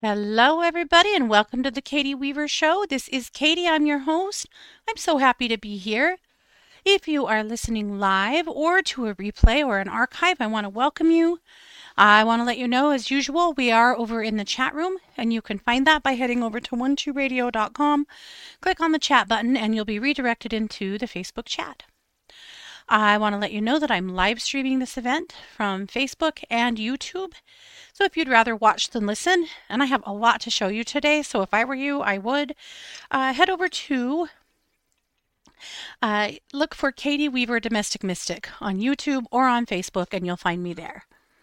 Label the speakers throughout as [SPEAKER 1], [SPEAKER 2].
[SPEAKER 1] Hello, everybody, and welcome to the Katie Weaver Show. This is Katie. I'm your host. I'm so happy to be here. If you are listening live or to a replay or an archive, I want to welcome you. I want to let you know, as usual, we are over in the chat room, and you can find that by heading over to 12radio.com. Click on the chat button, and you'll be redirected into the Facebook chat. I want to let you know that I'm live streaming this event from Facebook and YouTube. So if you'd rather watch than listen, and I have a lot to show you today, so if I were you, I would head over to look for Katie Weaver Domestic Mystic on YouTube or on Facebook, and you'll find me there.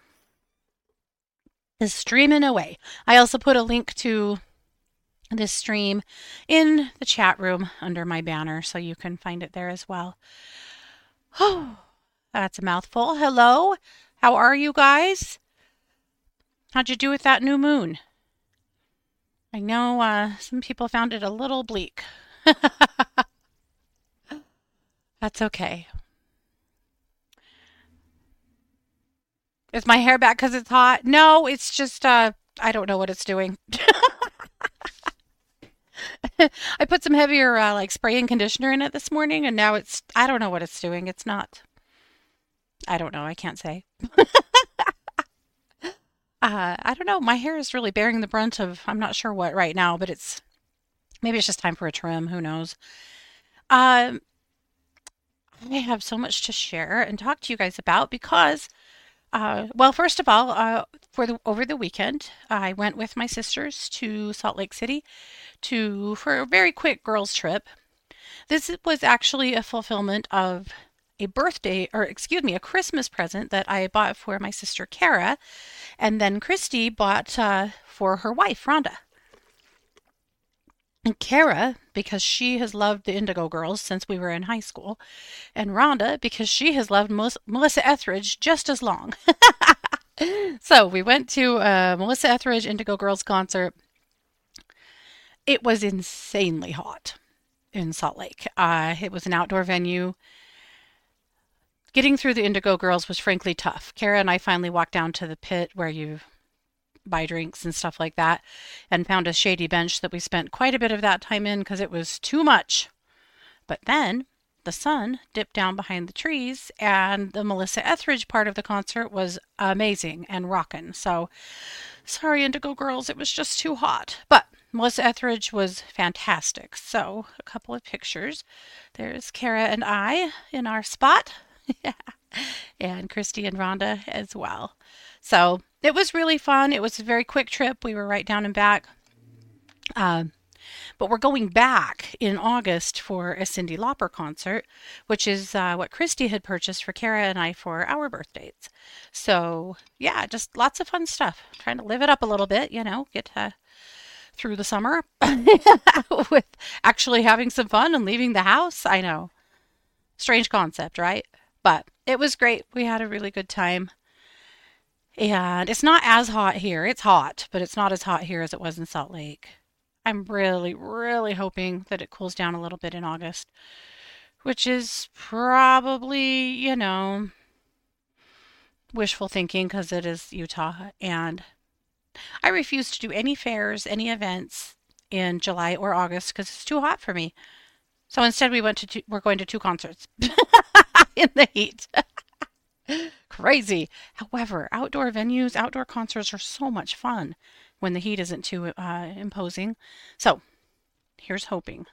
[SPEAKER 1] Is streaming away. I also put a link to this stream in the chat room under my banner, so you can find it there as well. Oh, that's a mouthful. Hello, how are you guys? How'd you do with that new moon? I know some people found it a little bleak. That's okay. Is my hair back because it's hot? No, it's just, I don't know what it's doing. I put some heavier like spray and conditioner in it this morning, and now I don't know what it's doing. It's not, I don't know. I can't say. I don't know. My hair is really bearing the brunt of, I'm not sure what right now, but maybe it's just time for a trim. Who knows? I have so much to share and talk to you guys about because, well, first of all, over the weekend, I went with my sisters to Salt Lake City for a very quick girls trip. This was actually a fulfillment of a Christmas present that I bought for my sister Kara, and then Christy bought for her wife, Rhonda. And Kara, because she has loved the Indigo Girls since we were in high school, and Rhonda, because she has loved Melissa Etheridge just as long. So we went to a Melissa Etheridge Indigo Girls concert. It was insanely hot in Salt Lake. It was an outdoor venue. Getting through the Indigo Girls was frankly tough. Kara and I finally walked down to the pit where you buy drinks and stuff like that and found a shady bench that we spent quite a bit of that time in because it was too much. But then the sun dipped down behind the trees and the Melissa Etheridge part of the concert was amazing and rockin'. So sorry, Indigo Girls, it was just too hot. But Melissa Etheridge was fantastic. So a couple of pictures. There's Kara and I in our spot. And Christy and Rhonda as well. So it was really fun. It was a very quick trip. We were right down and back. But we're going back in August for a Cyndi Lauper concert, which is what Christy had purchased for Kara and I for our birthdays. So yeah, just lots of fun stuff. Trying to live it up a little bit, get through the summer with actually having some fun and leaving the house. I know. Strange concept, right? But it was great. We had a really good time. And it's not as hot here. It's hot, but it's not as hot here as it was in Salt Lake. I'm really, really hoping that it cools down a little bit in August, which is probably, wishful thinking because it is Utah. And I refuse to do any fairs, any events in July or August because it's too hot for me. So instead we're going to two concerts in the heat. Crazy. However, outdoor venues, outdoor concerts are so much fun when the heat isn't too imposing. So here's hoping.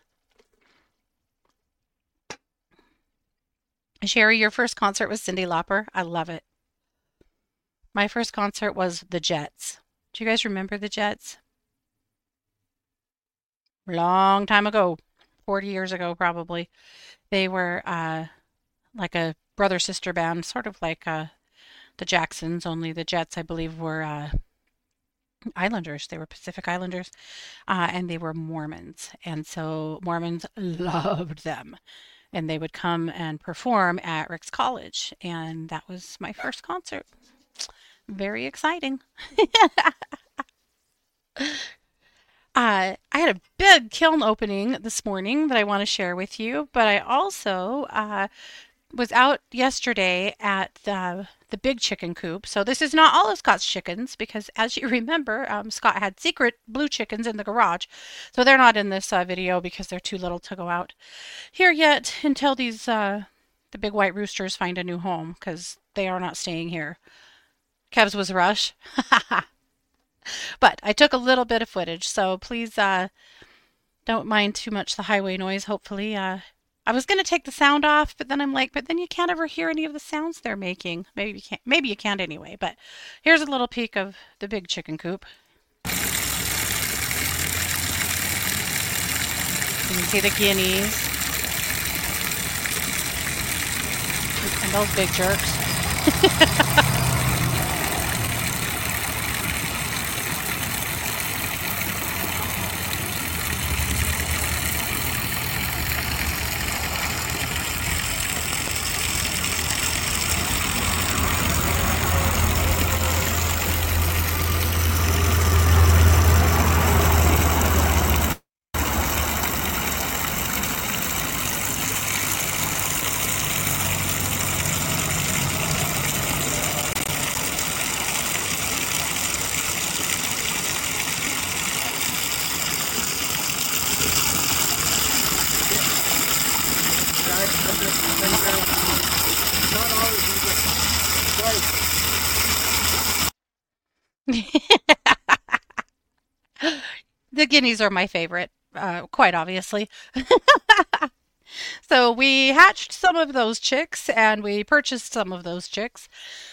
[SPEAKER 1] Sherry, your first concert was Cyndi Lauper. I love it. My first concert was the Jets. Do you guys remember the Jets? Long time ago. 40 years ago, probably. They were like a brother-sister band, sort of like the Jacksons, only the Jets, I believe, were Islanders. They were Pacific Islanders, and they were Mormons. And so Mormons loved them. And they would come and perform at Rick's College. And that was my first concert. Very exciting. I had a big kiln opening this morning that I want to share with you, but I also was out yesterday at the big chicken coop. So this is not all of Scott's chickens because, as you remember, Scott had secret blue chickens in the garage. So they're not in this video because they're too little to go out here yet until these the big white roosters find a new home because they are not staying here. Kev's was a rush. But I took a little bit of footage, so please don't mind too much the highway noise, hopefully. I was going to take the sound off, but then I'm like, but then you can't ever hear any of the sounds they're making. Maybe you can't anyway, but here's a little peek of the big chicken coop. You can see the guineas and those big jerks. The guineas are my favorite, quite obviously. So we hatched some of those chicks and we purchased some of those chicks.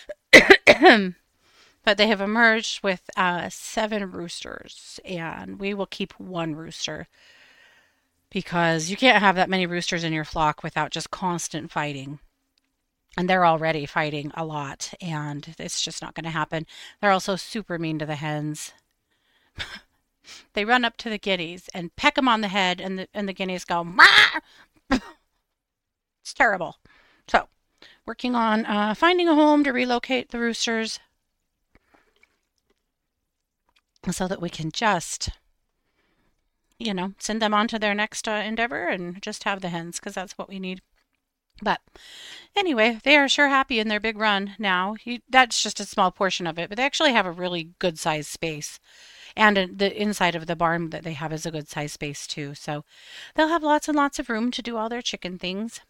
[SPEAKER 1] But they have emerged with 7 roosters, and we will keep 1 rooster because you can't have that many roosters in your flock without just constant fighting. And they're already fighting a lot, and it's just not going to happen. They're also super mean to the hens. They run up to the guineas and peck them on the head, and the guineas go, "Mah!" It's terrible. So, working on finding a home to relocate the roosters so that we can just, send them on to their next endeavor and just have the hens because that's what we need. But anyway, they are sure happy in their big run now. That's just a small portion of it, but they actually have a really good sized space. And the inside of the barn that they have is a good sized space too. So they'll have lots and lots of room to do all their chicken things.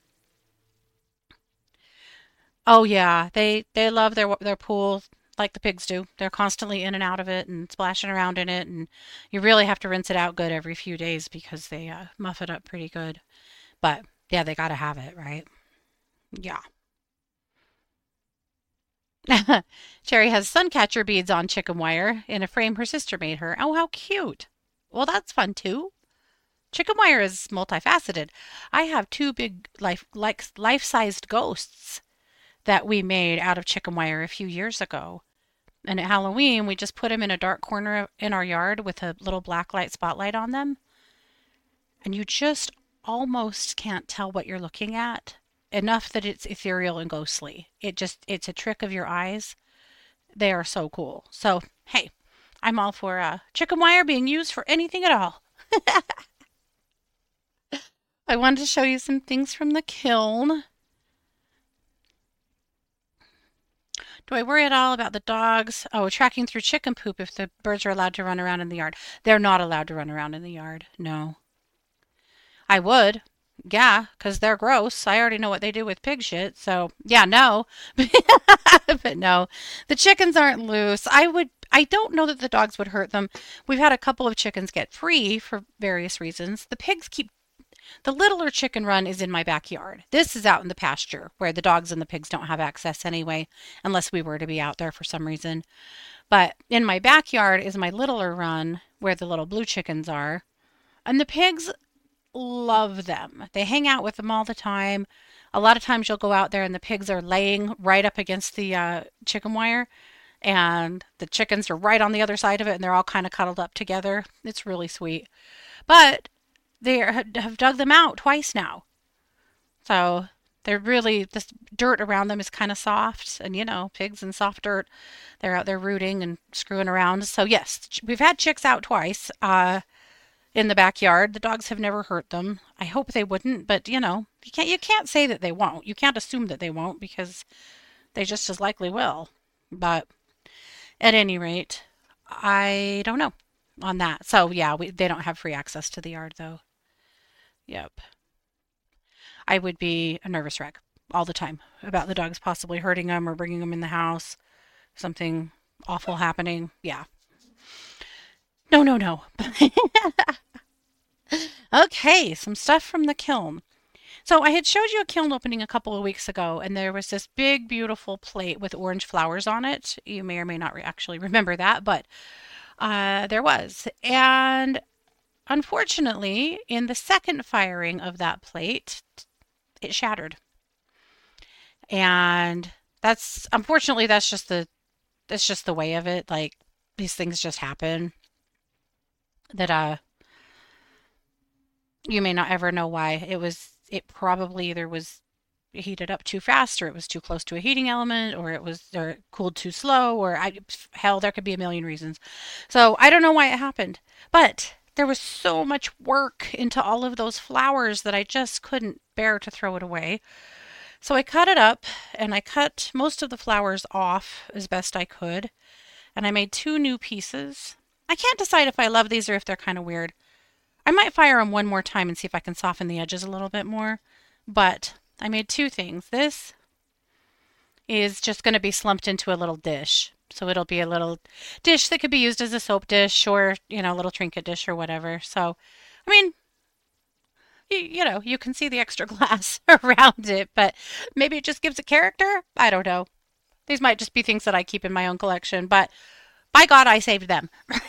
[SPEAKER 1] Oh yeah, they love their pool like the pigs do. They're constantly in and out of it and splashing around in it, and you really have to rinse it out good every few days because they muff it up pretty good. But yeah, they gotta have it, right? Yeah. Cherry has suncatcher beads on chicken wire in a frame her sister made her. Oh, how cute. Well, that's fun too. Chicken wire is multifaceted. I have 2 big life-sized ghosts that we made out of chicken wire a few years ago. And at Halloween, we just put them in a dark corner in our yard with a little black light spotlight on them. And you just almost can't tell what you're looking at. Enough that it's ethereal and ghostly. It's a trick of your eyes. They are so cool. So, hey, I'm all for chicken wire being used for anything at all. I wanted to show you some things from the kiln. Do I worry at all about the dogs? Oh, tracking through chicken poop if the birds are allowed to run around in the yard. They're not allowed to run around in the yard. No. I would. Yeah, 'cause they're gross. I already know what they do with pig shit. So, yeah, no. But no. The chickens aren't loose. I don't know that the dogs would hurt them. We've had a couple of chickens get free for various reasons. The littler chicken run is in my backyard. This is out in the pasture where the dogs and the pigs don't have access anyway, unless we were to be out there for some reason. But in my backyard is my littler run where the little blue chickens are. And the pigs love them. They hang out with them all the time. A lot of times you'll go out there and the pigs are laying right up against the chicken wire, and the chickens are right on the other side of it, and they're all kind of cuddled up together. It's really sweet. But have dug them out twice now. So this dirt around them is kind of soft, and pigs and soft dirt, they're out there rooting and screwing around. So yes, we've had chicks out twice in the backyard. The dogs have never hurt them. I hope they wouldn't, but You can't say that they won't. You can't assume that they won't because they just as likely will. But at any rate, I don't know on that. So yeah, they don't have free access to the yard though. Yep. I would be a nervous wreck all the time about the dogs possibly hurting them or bringing them in the house, something awful happening. Yeah. No, no, no. Okay, some stuff from the kiln. So I had showed you a kiln opening a couple of weeks ago, and there was this big, beautiful plate with orange flowers on it. You may or may not actually remember that, but there was. And unfortunately, in the second firing of that plate, it shattered. And that's unfortunately that's just the way of it. Like these things just happen that you may not ever know why. It probably either was heated up too fast or it was too close to a heating element or it cooled too slow hell there could be a million reasons. So I don't know why it happened. But there was so much work into all of those flowers that I just couldn't bear to throw it away. So I cut it up and I cut most of the flowers off as best I could and I made two new pieces. I can't decide if I love these or if they're kind of weird. I might fire them one more time and see if I can soften the edges a little bit more. But I made two things. This is just going to be slumped into a little dish. So it'll be a little dish that could be used as a soap dish or, a little trinket dish or whatever. So, I mean, you can see the extra glass around it, but maybe it just gives it character. I don't know. These might just be things that I keep in my own collection, but by God, I saved them.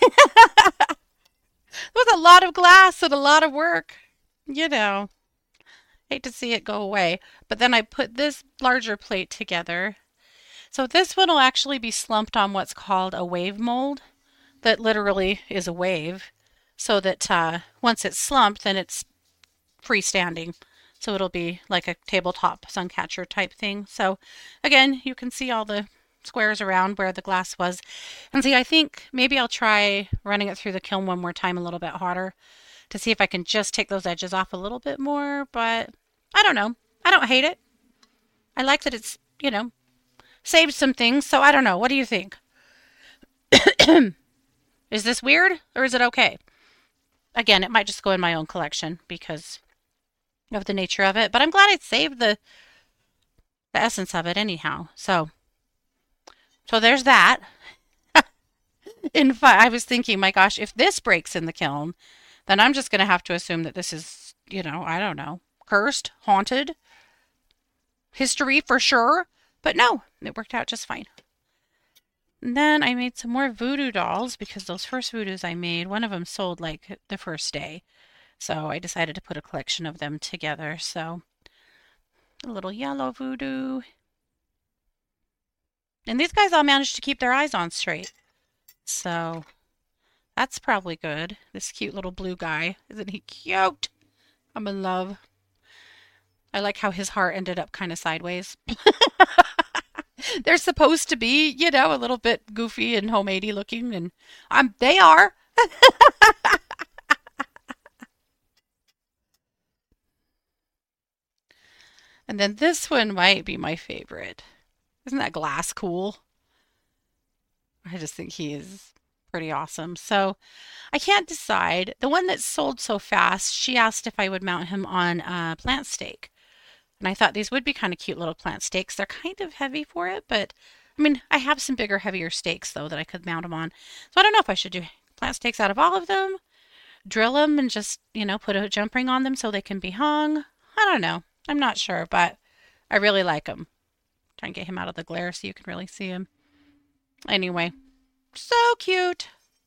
[SPEAKER 1] It was a lot of glass and a lot of work. You know, hate to see it go away. But then I put this larger plate together. So this one will actually be slumped on what's called a wave mold, that literally is a wave. So that once it's slumped, then it's freestanding. So it'll be like a tabletop suncatcher type thing. So again, you can see all the squares around where the glass was. And see, I think maybe I'll try running it through the kiln one more time a little bit hotter to see if I can just take those edges off a little bit more. But I don't know. I don't hate it. I like that it's, saved some things. So I don't know. What do you think? Is this weird or is it okay? Again, it might just go in my own collection because of the nature of it. But I'm glad I saved the essence of it anyhow. So there's that. In fact, I was thinking, my gosh, if this breaks in the kiln, then I'm just going to have to assume that this is, I don't know, cursed, haunted, history for sure. But no, it worked out just fine. And then I made some more voodoo dolls because those first voodoos I made, one of them sold like the first day. So I decided to put a collection of them together. So a little yellow voodoo. And these guys all managed to keep their eyes on straight. So that's probably good. This cute little blue guy. Isn't he cute? I'm in love. I like how his heart ended up kind of sideways. They're supposed to be, a little bit goofy and homeady looking, and they are. And then this one might be my favorite. Isn't that glass cool? I just think he is pretty awesome. So I can't decide. The one that sold so fast, she asked if I would mount him on a plant stake. And I thought these would be kind of cute little plant stakes. They're kind of heavy for it, but I mean, I have some bigger, heavier stakes though that I could mount them on. So I don't know if I should do plant stakes out of all of them, drill them and just, put a jump ring on them so they can be hung. I don't know. I'm not sure, but I really like him. Try and get him out of the glare so you can really see him. Anyway, so cute.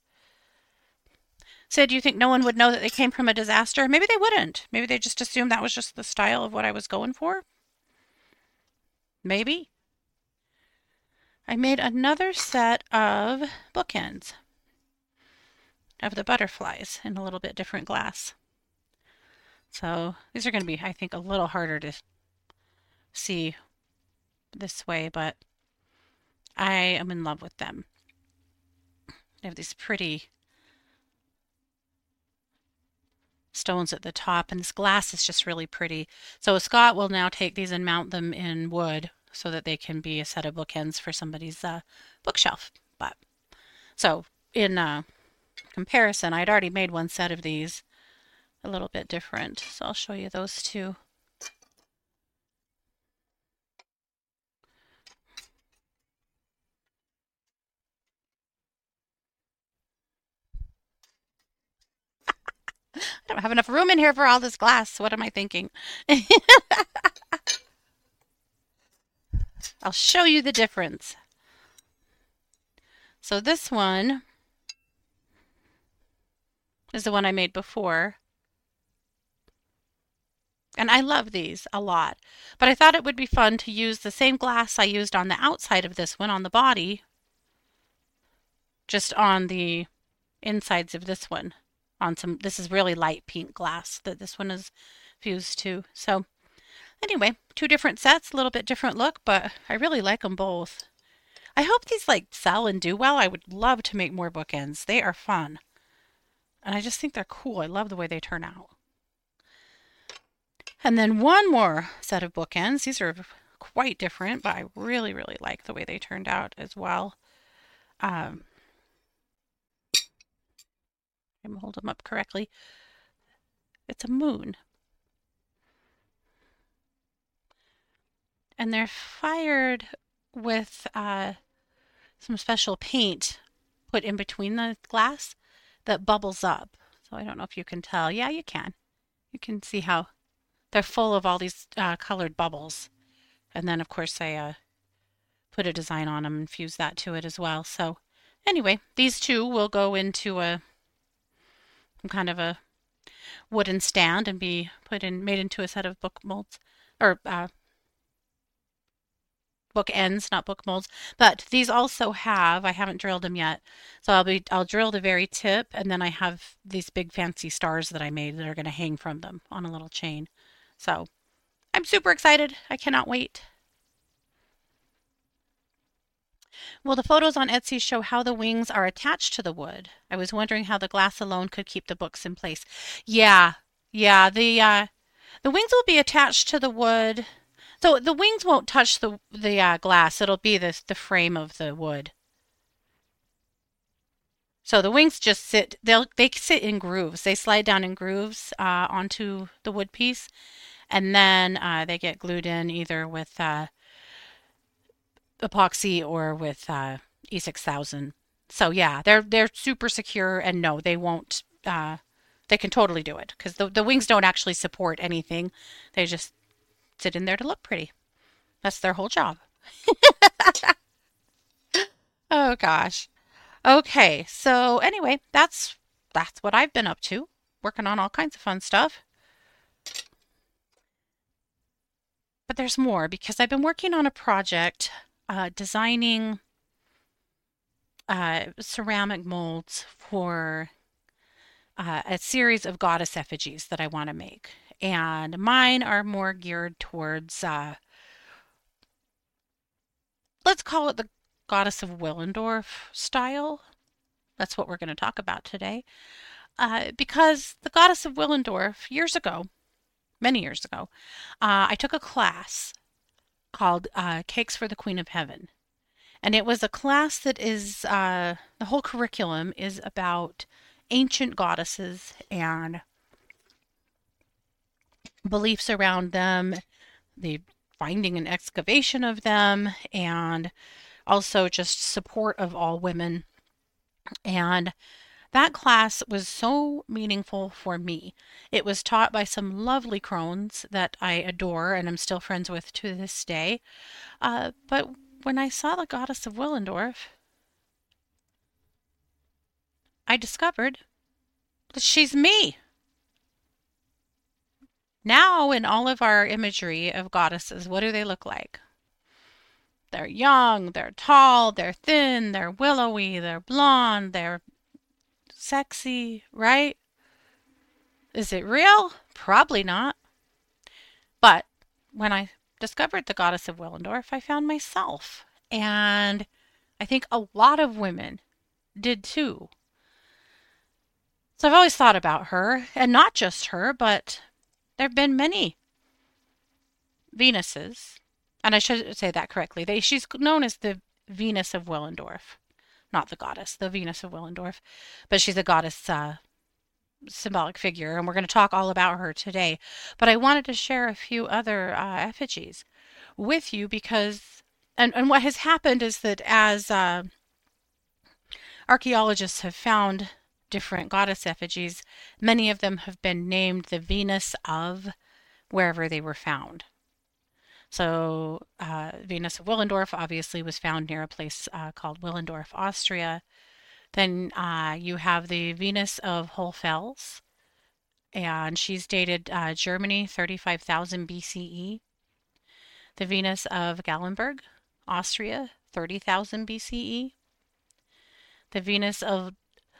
[SPEAKER 1] So do you think no one would know that they came from a disaster? Maybe they wouldn't. Maybe they just assumed that was just the style of what I was going for. Maybe. I made another set of bookends of the butterflies in a little bit different glass. So these are going to be, I think, a little harder to see this way, but I am in love with them. They have these pretty stones at the top, and this glass is just really pretty. So Scott will now take these and mount them in wood so that they can be a set of bookends for somebody's bookshelf. But so in comparison, I'd already made one set of these a little bit different. So I'll show you those two. I don't have enough room in here for all this glass. What am I thinking? I'll show you the difference. So this one is the one I made before. And I love these a lot. But I thought it would be fun to use the same glass I used on the outside of this one, on the body, just on the insides of this one. This is really light pink glass that this one is fused to. So anyway, two different sets, a little bit different look, but I really like them both. I hope these sell and do well. I would love to make more bookends. They are fun. And I just think they're cool. I love the way they turn out. And then one more set of bookends. These are quite different, but I really, really like the way they turned out as well. I'm going to hold them up correctly. It's a moon. And they're fired with some special paint put in between the glass that bubbles up. So I don't know if you can tell. Yeah, you can. You can see how they're full of all these colored bubbles. And then, of course, I put a design on them and fuse that to it as well. So anyway, these two will go into some kind of a wooden stand and be made into a set of book molds, or book ends, not book molds. But these also I haven't drilled them yet. So I'll drill the very tip, and then I have these big fancy stars that I made that are going to hang from them on a little chain. So I'm super excited. I cannot wait. Well, the photos on Etsy show how the wings are attached to the wood. I was wondering how the glass alone could keep the books in place. Yeah. The wings will be attached to the wood. So the wings won't touch the glass. It'll be the frame of the wood. So the wings just sit. They sit in grooves. They slide down in grooves onto the wood piece, and then they get glued in either with epoxy or with E6000. So yeah, they're super secure, and no, they won't. They can totally do it because the wings don't actually support anything. They just sit in there to look pretty. That's their whole job. Oh gosh. Okay, so anyway, that's what I've been up to, working on all kinds of fun stuff. But there's more because I've been working on a project designing ceramic molds for a series of goddess effigies that I want to make. And mine are more geared towards, let's call it the Goddess of Willendorf style. That's what we're going to talk about today. Because the Goddess of Willendorf, many years ago, I took a class called Cakes for the Queen of Heaven. And it was a class that is, the whole curriculum is about ancient goddesses and beliefs around them, the finding and excavation of them, and also just support of all women. And that class was so meaningful for me. It was taught by some lovely crones that I adore and I'm still friends with to this day. But when I saw the Goddess of Willendorf, I discovered that she's me. Now, in all of our imagery of goddesses, what do they look like? They're young, they're tall, they're thin, they're willowy, they're blonde, they're sexy, right? Is it real? Probably not. But when I discovered the Goddess of Willendorf, I found myself. And I think a lot of women did too. So I've always thought about her, and not just her, but there have been many Venuses, and I should say that correctly. She's known as the Venus of Willendorf, not the goddess, the Venus of Willendorf, but she's a goddess symbolic figure, and we're going to talk all about her today. But I wanted to share a few other effigies with you because, and what has happened is that as archaeologists have found different goddess effigies, many of them have been named the Venus of wherever they were found. So, Venus of Willendorf obviously was found near a place called Willendorf, Austria. Then you have the Venus of Hohlfels, and she's dated Germany 35,000 BCE. The Venus of Gallenberg, Austria 30,000 BCE. The Venus of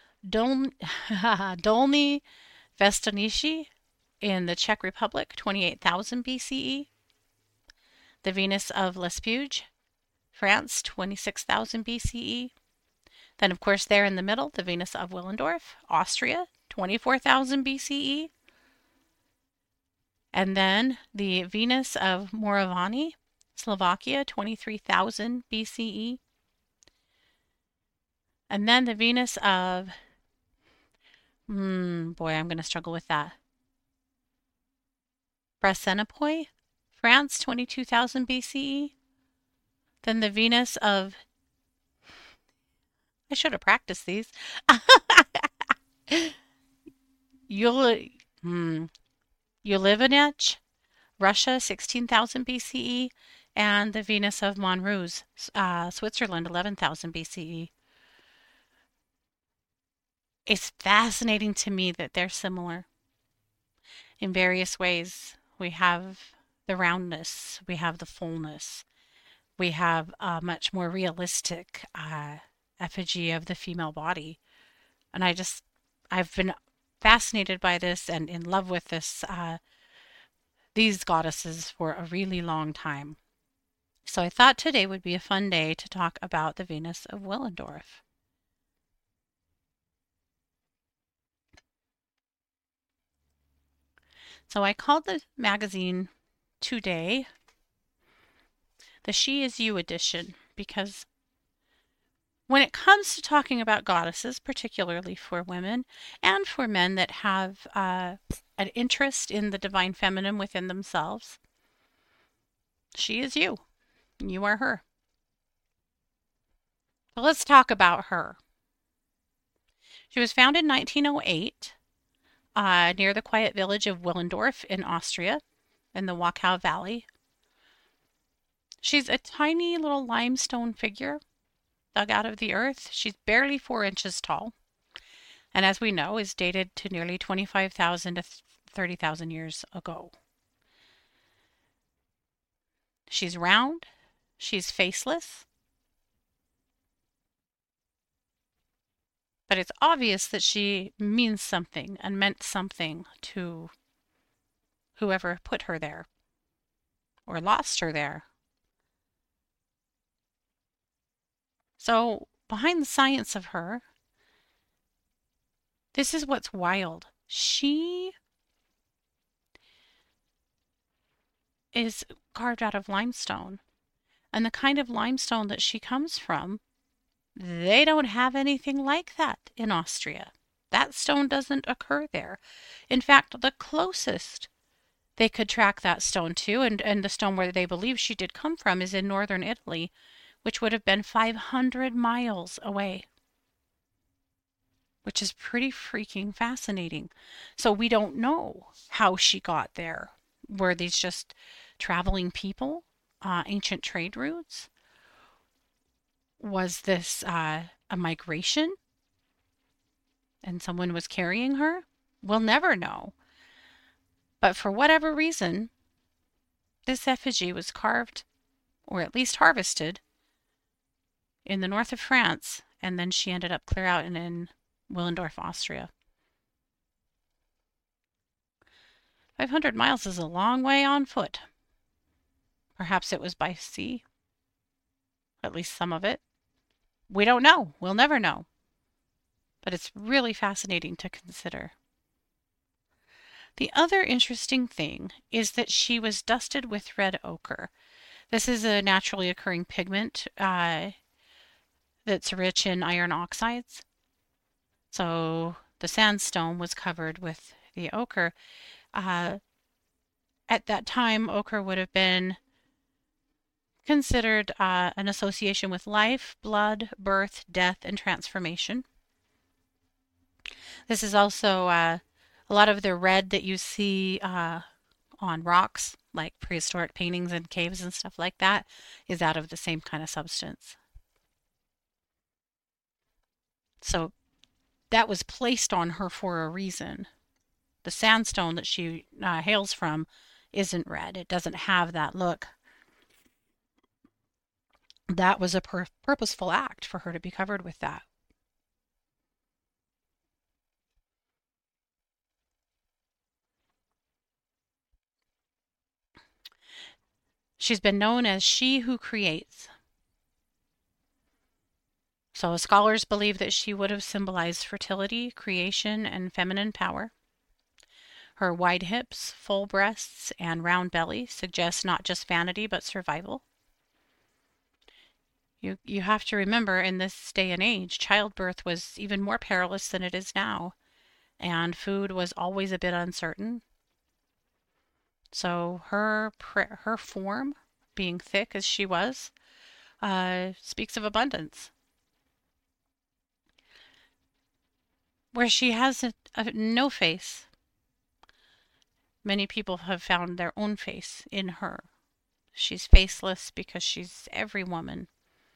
[SPEAKER 1] Dolny Vestonici in the Czech Republic 28,000 BCE. The Venus of Lespuge, France 26,000 BCE. Then, of course, there in the middle, the Venus of Willendorf, Austria, 24,000 BCE. And then the Venus of Moravani, Slovakia, 23,000 BCE. And then the Venus of, boy, I'm going to struggle with that. Brasenopoi, France, 22,000 BCE. Then the Venus of, I should have practiced these. Ulivanech, Russia, 16,000 BCE, and the Venus of Montrose, Switzerland, 11,000 BCE. It's fascinating to me that they're similar in various ways. We have the roundness, we have the fullness, we have a much more realistic effigy of the female body. And I've been fascinated by this and in love with these goddesses for a really long time. So I thought today would be a fun day to talk about the Venus of Willendorf. So I called the magazine today the She Is You edition because when it comes to talking about goddesses, particularly for women and for men that have an interest in the divine feminine within themselves, she is you. You are her. So let's talk about her. She was found in 1908 near the quiet village of Willendorf in Austria in the Wachau Valley. She's a tiny little limestone figure dug out of the earth. She's barely 4 inches tall, and as we know, is dated to nearly 25,000 to 30,000 years ago. She's round, she's faceless, but it's obvious that she means something and meant something to whoever put her there or lost her there. So, behind the science of her, this is what's wild. She is carved out of limestone. And the kind of limestone that she comes from, they don't have anything like that in Austria. That stone doesn't occur there. In fact, the closest they could track that stone to, and the stone where they believe she did come from, is in northern Italy, which would have been 500 miles away, which is pretty freaking fascinating. So we don't know how she got there. Were these just traveling people, ancient trade routes? Was this a migration and someone was carrying her? We'll never know. But for whatever reason, this effigy was carved, or at least harvested, in the north of France, and then she ended up clear out in Willendorf, Austria. 500 miles is a long way on foot. Perhaps it was by sea. At least some of it. We don't know. We'll never know. but it's really fascinating to consider. The other interesting thing is that she was dusted with red ochre. This is a naturally occurring pigment that's rich in iron oxides. So the sandstone was covered with the ochre. Uh, at that time, ochre would have been considered an association with life, blood, birth, death, and transformation. This is also a lot of the red that you see on rocks, like prehistoric paintings and caves and stuff like that, is out of the same kind of substance. So that was placed on her for a reason. The sandstone that she hails from isn't red. It doesn't have that look. That was a purposeful act for her to be covered with that. She's been known as she who creates. So scholars believe that she would have symbolized fertility, creation, and feminine power. Her wide hips, full breasts, and round belly suggest not just vanity but survival. You have to remember in this day and age, childbirth was even more perilous than it is now, and food was always a bit uncertain. So her form, being thick as she was, speaks of abundance. Where she has no face, many people have found their own face in her. She's faceless because she's every woman.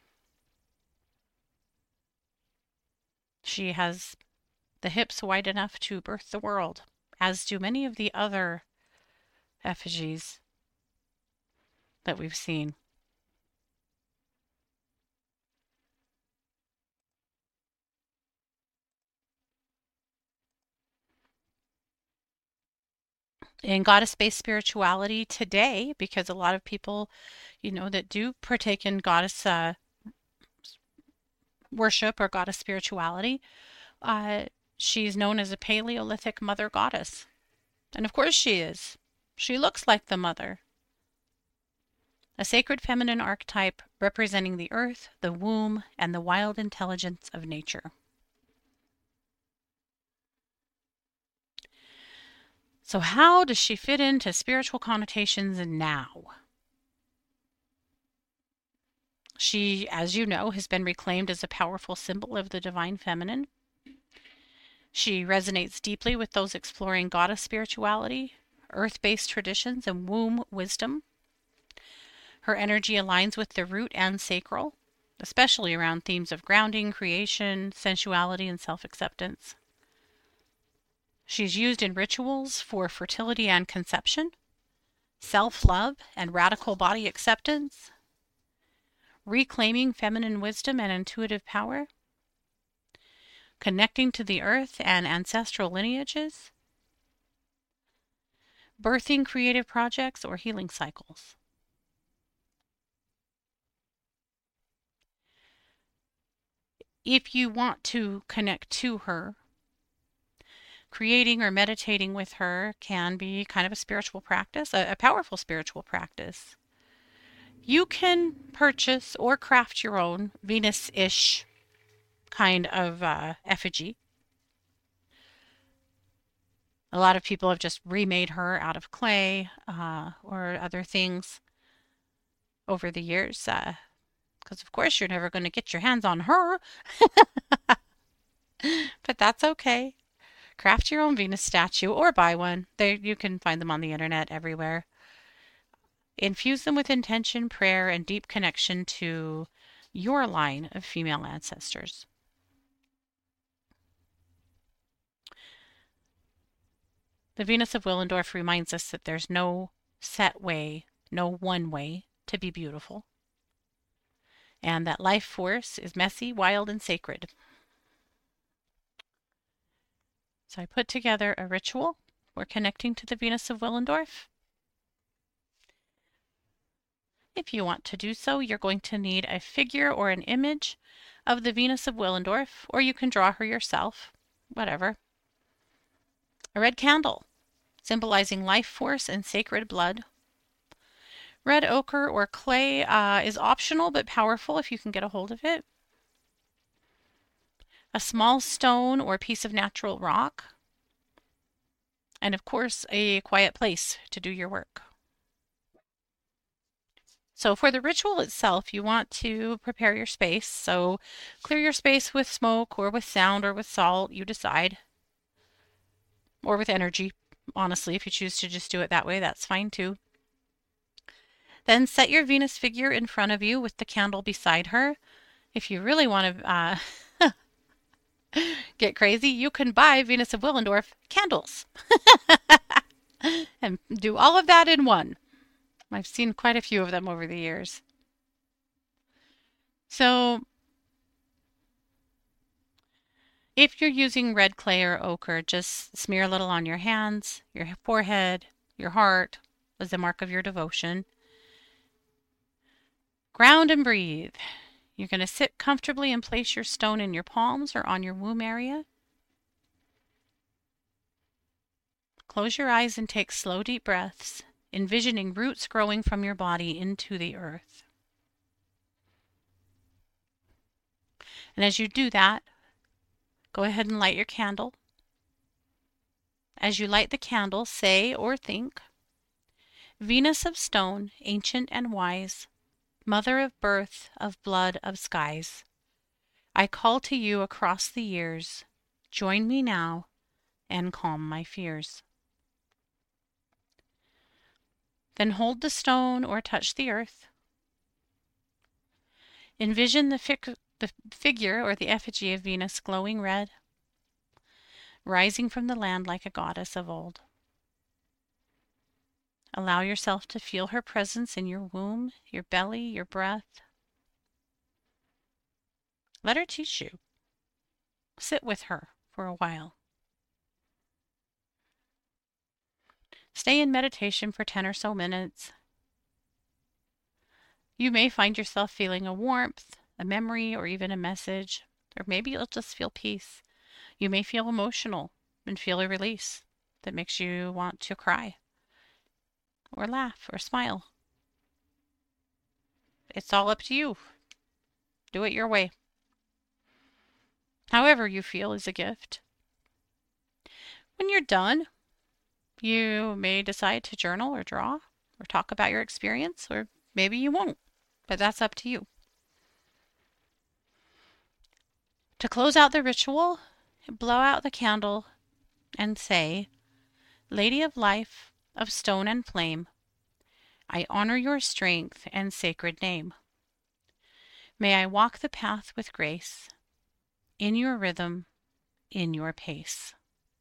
[SPEAKER 1] She has the hips wide enough to birth the world, as do many of the other effigies that we've seen. In goddess-based spirituality today, because a lot of people, that do partake in goddess worship or goddess spirituality, uh, she's known as a Paleolithic mother goddess. And of course she is. She looks like the mother. A sacred feminine archetype representing the earth, the womb, and the wild intelligence of nature. So, how does she fit into spiritual connotations now? She, as you know, has been reclaimed as a powerful symbol of the divine feminine. She resonates deeply with those exploring goddess spirituality, earth-based traditions, and womb wisdom. Her energy aligns with the root and sacral, especially around themes of grounding, creation, sensuality, and self-acceptance. She's used in rituals for fertility and conception, self-love and radical body acceptance, reclaiming feminine wisdom and intuitive power, connecting to the earth and ancestral lineages, birthing creative projects or healing cycles. If you want to connect to her, creating or meditating with her can be kind of a spiritual practice, a powerful spiritual practice. You can purchase or craft your own Venus-ish kind of effigy. A lot of people have just remade her out of clay or other things over the years, because of course you're never going to get your hands on her, but that's okay. Craft your own Venus statue or buy one. You can find them on the internet everywhere. Infuse them with intention, prayer, and deep connection to your line of female ancestors. The Venus of Willendorf reminds us that there's no set way, no one way to be beautiful, and that life force is messy, wild, and sacred. So I put together a ritual. We're connecting to the Venus of Willendorf. If you want to do so, you're going to need a figure or an image of the Venus of Willendorf, or you can draw her yourself, whatever. A red candle, symbolizing life force and sacred blood. Red ochre or clay is optional but powerful if you can get a hold of it. A small stone or piece of natural rock. And of course, a quiet place to do your work. So for the ritual itself, you want to prepare your space. So clear your space with smoke or with sound or with salt, you decide. Or with energy, honestly, if you choose to just do it that way, that's fine too. Then set your Venus figure in front of you with the candle beside her. If you really want to get crazy, you can buy Venus of Willendorf candles and do all of that in one. I've seen quite a few of them over the years. So if you're using red clay or ochre, just smear a little on your hands, your forehead, your heart as a mark of your devotion. Ground and breathe. You're going to sit comfortably and place your stone in your palms or on your womb area. Close your eyes and take slow, deep breaths, envisioning roots growing from your body into the earth. And as you do that, go ahead and light your candle. As you light the candle, say or think, Venus of stone, ancient and wise, mother of birth, of blood, of skies, I call to you across the years, join me now and calm my fears. Then hold the stone or touch the earth. Envision the figure or the effigy of Venus glowing red, rising from the land like a goddess of old. Allow yourself to feel her presence in your womb, your belly, your breath. Let her teach you. Sit with her for a while. Stay in meditation for 10 or so minutes. You may find yourself feeling a warmth, a memory, or even a message, or maybe you'll just feel peace. You may feel emotional and feel a release that makes you want to cry, or laugh, or smile. It's all up to you. Do it your way. However you feel is a gift. When you're done, you may decide to journal or draw or talk about your experience, or maybe you won't, but that's up to you. To close out the ritual, blow out the candle and say, Lady of life, of stone and flame, I honor your strength and sacred name. May I walk the path with grace, in your rhythm, in your pace.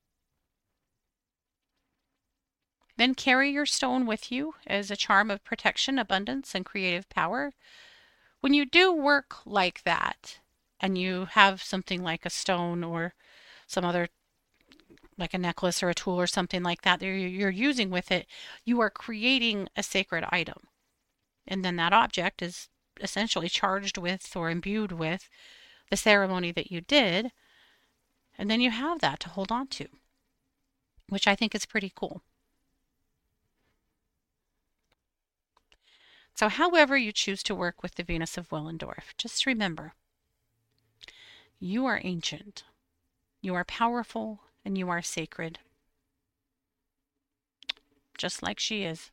[SPEAKER 1] Then carry your stone with you as a charm of protection, abundance, and creative power. When you do work like that, and you have something like a stone or some other, like a necklace or a tool or something like that you're using with it, you are creating a sacred item. And then that object is essentially charged with or imbued with the ceremony that you did. And then you have that to hold on to, which I think is pretty cool. So however you choose to work with the Venus of Willendorf, just remember, you are ancient, you are powerful, and you are sacred, just like she is.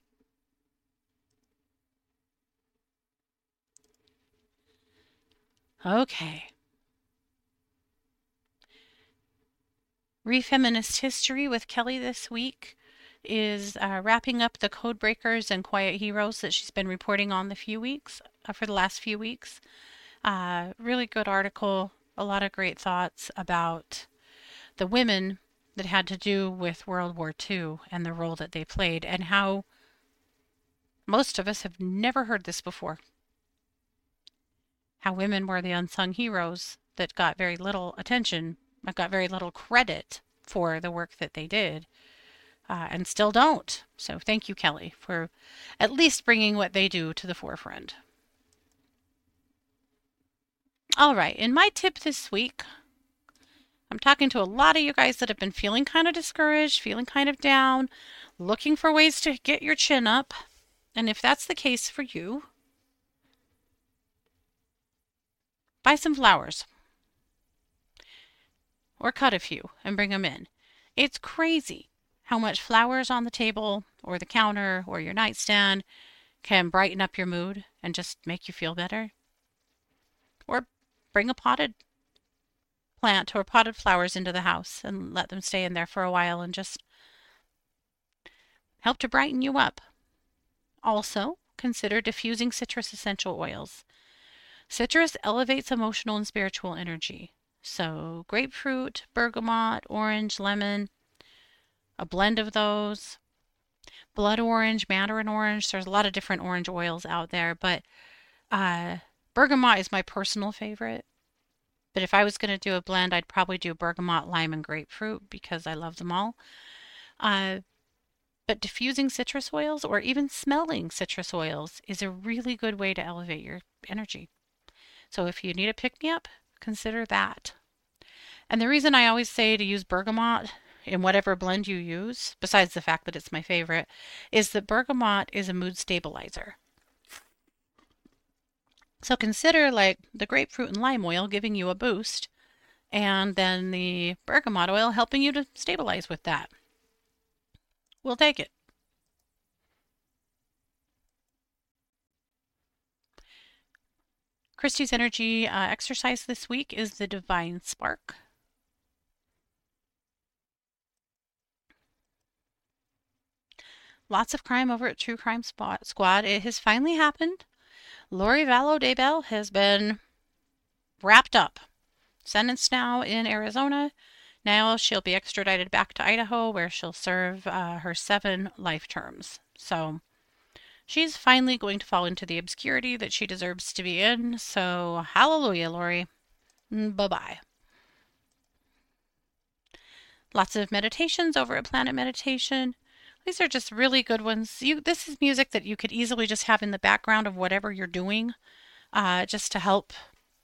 [SPEAKER 1] Okay. Refeminist History with Kelly this week is wrapping up the code breakers and quiet heroes that she's been reporting on for the last few weeks. Really good article, a lot of great thoughts about the women that had to do with World War II and the role that they played, and how most of us have never heard this before. How women were the unsung heroes that got very little attention, got very little credit for the work that they did. and still don't. So thank you, Kelly, for at least bringing what they do to the forefront. All right, in my tip this week, I'm talking to a lot of you guys that have been feeling kind of discouraged, feeling kind of down, looking for ways to get your chin up. And if that's the case for you, buy some flowers or cut a few and bring them in. It's crazy how much flowers on the table or the counter or your nightstand can brighten up your mood and just make you feel better. Or bring a potted plant or potted flowers into the house and let them stay in there for a while and just help to brighten you up. Also, consider diffusing citrus essential oils. Citrus elevates emotional and spiritual energy. So, grapefruit, bergamot, orange, lemon, a blend of those, blood orange, mandarin orange. There's a lot of different orange oils out there, but bergamot is my personal favorite. But if I was going to do a blend, I'd probably do bergamot, lime, and grapefruit because I love them all. But diffusing citrus oils or even smelling citrus oils is a really good way to elevate your energy. So if you need a pick-me-up, consider that. And the reason I always say to use bergamot in whatever blend you use, besides the fact that it's my favorite, is that bergamot is a mood stabilizer. So consider like the grapefruit and lime oil giving you a boost, and then the bergamot oil helping you to stabilize with that. We'll take it. Christy's energy exercise this week is the Divine Spark. Lots of crime over at True Crime Squad. It has finally happened. Lori Vallow Daybell has been wrapped up. Sentenced now in Arizona. Now she'll be extradited back to Idaho where she'll serve her 7 life terms. So she's finally going to fall into the obscurity that she deserves to be in. So hallelujah, Lori. Bye-bye. Lots of meditations over at Planet Meditation. These are just really good ones. This is music that you could easily just have in the background of whatever you're doing, just to help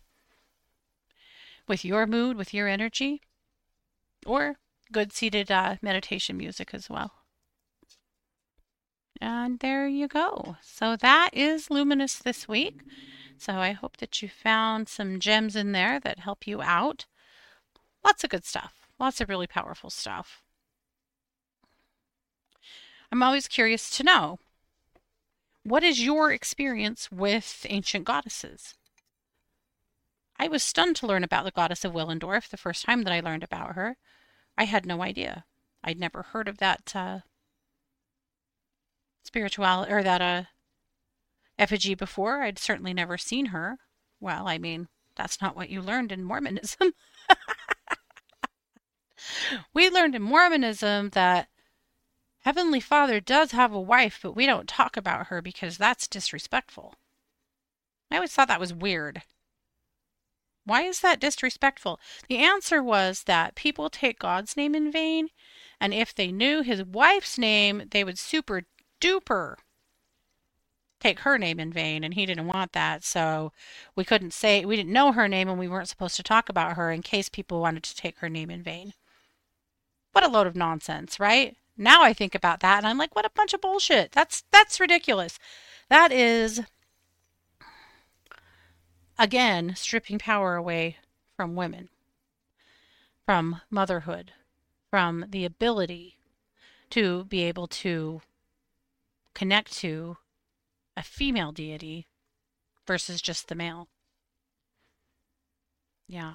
[SPEAKER 1] with your mood, with your energy, or good seated meditation music as well. And there you go. So that is Luminous this week. So I hope that you found some gems in there that help you out. Lots of good stuff. Lots of really powerful stuff. I'm always curious to know, what is your experience with ancient goddesses? I was stunned to learn about the goddess of Willendorf the first time that I learned about her. I had no idea. I'd never heard of that spirituality or that effigy before. I'd certainly never seen her. Well, I mean, that's not what you learned in Mormonism. We learned in Mormonism that Heavenly Father does have a wife, but we don't talk about her because that's disrespectful. I always thought that was weird. Why is that disrespectful? The answer was that people take God's name in vain, and if they knew his wife's name, they would super duper take her name in vain, and he didn't want that, so we didn't know her name, and we weren't supposed to talk about her in case people wanted to take her name in vain. What a load of nonsense, right? Now I think about that and I'm like, what a bunch of bullshit. That's ridiculous. That is, again, stripping power away from women, from motherhood, from the ability to be able to connect to a female deity versus just the male. Yeah.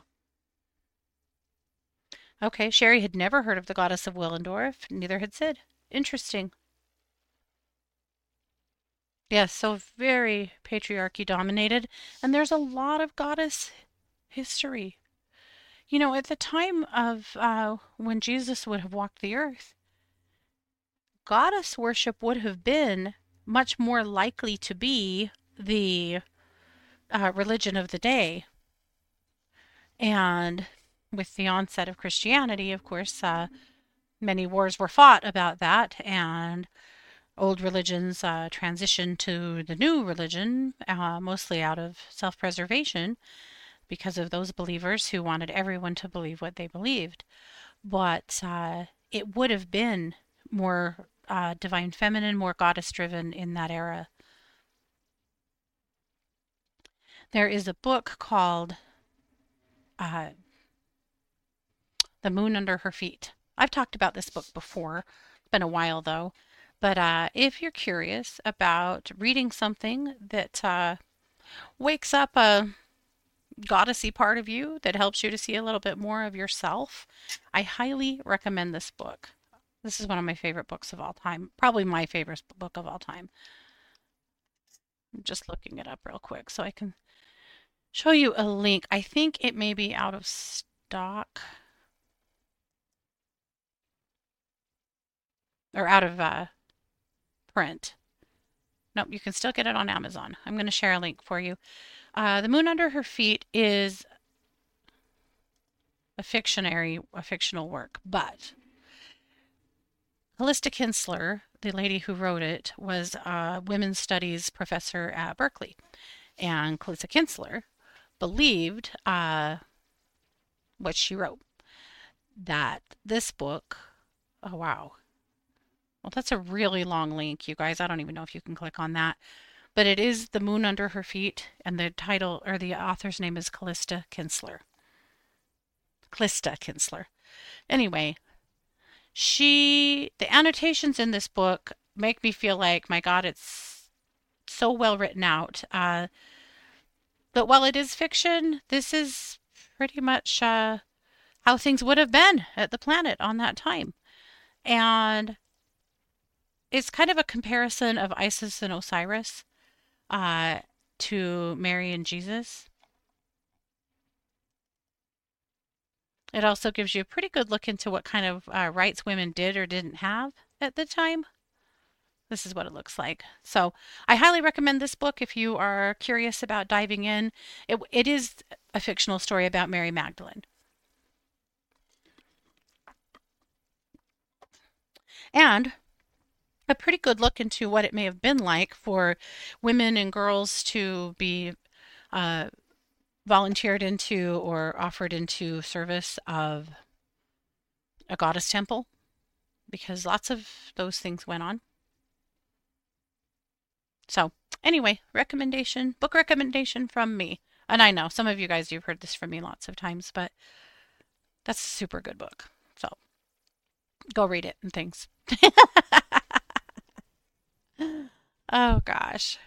[SPEAKER 1] Okay, Sherry had never heard of the goddess of Willendorf. Neither had Sid. Interesting. Yes, so very patriarchy dominated. And there's a lot of goddess history. You know, at the time of when Jesus would have walked the earth, goddess worship would have been much more likely to be the religion of the day. And with the onset of Christianity, of course, Many wars were fought about that, and old religions transitioned to the new religion, mostly out of self preservation because of those believers who wanted everyone to believe what they believed. But it would have been more divine feminine, more goddess driven in that era. There is a book called uh, The Moon Under Her Feet. I've talked about this book before. It's been a while though. But if you're curious about reading something that wakes up a goddessy part of you, that helps you to see a little bit more of yourself, I highly recommend this book. This is one of my favorite books of all time. Probably my favorite book of all time. I'm just looking it up real quick so I can show you a link. I think it may be out of stock or out of print. Nope, you can still get it on Amazon. I'm going to share a link for you. The Moon Under Her Feet is a fictional work, but Callista Kinsler, the lady who wrote it, was a women's studies professor at Berkeley. And Callista Kinsler believed what she wrote, that this book, oh wow, well, that's a really long link, you guys. I don't even know if you can click on that. But it is The Moon Under Her Feet, and the title or the author's name is Callista Kinsler. Callista Kinsler. Anyway, the annotations in this book make me feel like, my God, it's so well written out. But while it is fiction, this is pretty much how things would have been at the planet on that time. And it's kind of a comparison of Isis and Osiris uh, to Mary and Jesus. It also gives you a pretty good look into what kind of rights women did or didn't have at the time. This is what it looks like. So I highly recommend this book if you are curious about diving in. It is a fictional story about Mary Magdalene. And a pretty good look into what it may have been like for women and girls to be uh, volunteered into or offered into service of a goddess temple, because lots of those things went on. So, anyway, book recommendation from me. And I know some of you guys, you've heard this from me lots of times, but that's a super good book. So, go read it and things. Oh gosh.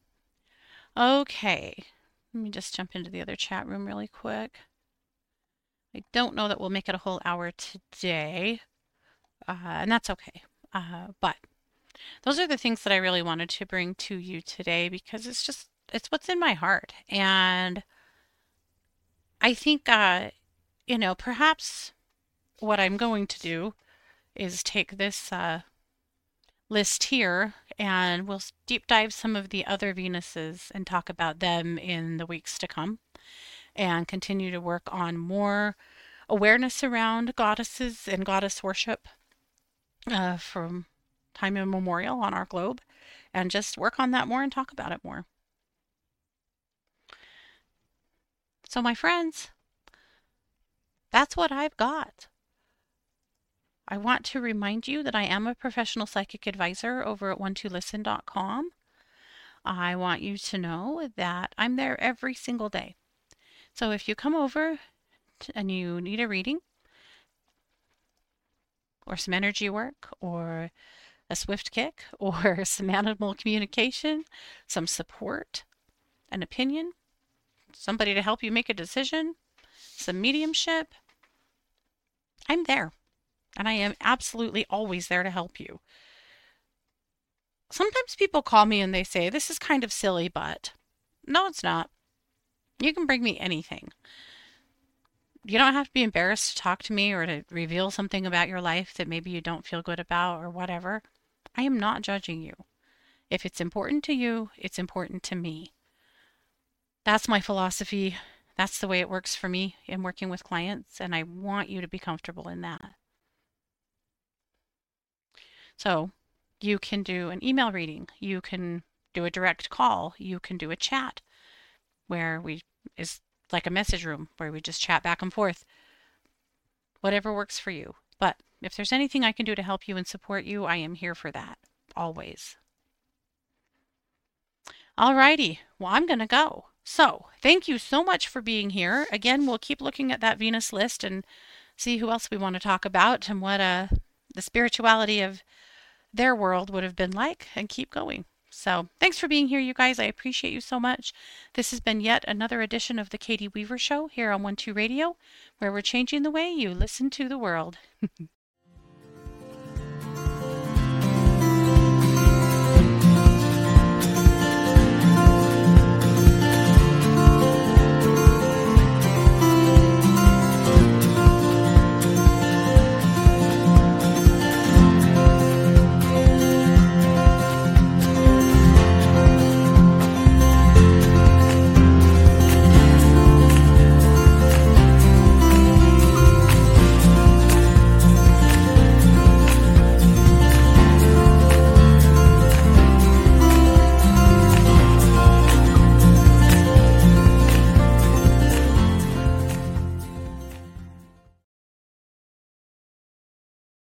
[SPEAKER 1] Okay. Let me just jump into the other chat room really quick. I don't know that we'll make it a whole hour today, and that's okay. But those are the things that I really wanted to bring to you today, because it's what's in my heart. And I think, perhaps what I'm going to do is take this list here and we'll deep dive some of the other Venuses and talk about them in the weeks to come, and continue to work on more awareness around goddesses and goddess worship from time immemorial on our globe, and just work on that more and talk about it more. So, my friends, that's what I've got. I want to remind you that I am a professional psychic advisor over at one2listen.com. I want you to know that I'm there every single day. So if you come over and you need a reading or some energy work or a swift kick or some animal communication, some support, an opinion, somebody to help you make a decision, some mediumship, I'm there. And I am absolutely always there to help you. Sometimes people call me and they say, this is kind of silly, but no, it's not. You can bring me anything. You don't have to be embarrassed to talk to me or to reveal something about your life that maybe you don't feel good about or whatever. I am not judging you. If it's important to you, it's important to me. That's my philosophy. That's the way it works for me in working with clients, and I want you to be comfortable in that. So you can do an email reading, you can do a direct call, you can do a chat where we is like a message room where we just chat back and forth, whatever works for you. But if there's anything I can do to help you and support you, I am here for that, always. Alrighty, well, I'm going to go. So, thank you so much for being here. Again, we'll keep looking at that Venus list and see who else we want to talk about and what the spirituality of their world would have been like and keep going. So, thanks for being here, you guys. I appreciate you so much. This has been yet another edition of the Katie Weaver Show here on 1-2 Radio, where we're changing the way you listen to the world.